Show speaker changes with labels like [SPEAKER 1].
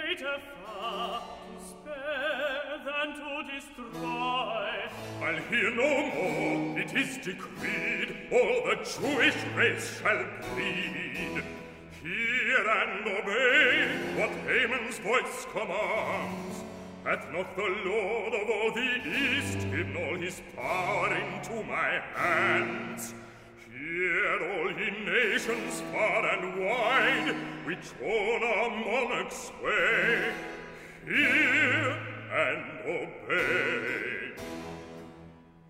[SPEAKER 1] greater far to spare than to destroy.
[SPEAKER 2] I'll hear no more, it is decreed, all the Jewish race shall bleed. Hear and obey what Haman's voice commands. Hath not the Lord of all the East given all his power into my hands? Hear all ye nations far and wide, which own our monarch's sway. Hear and obey.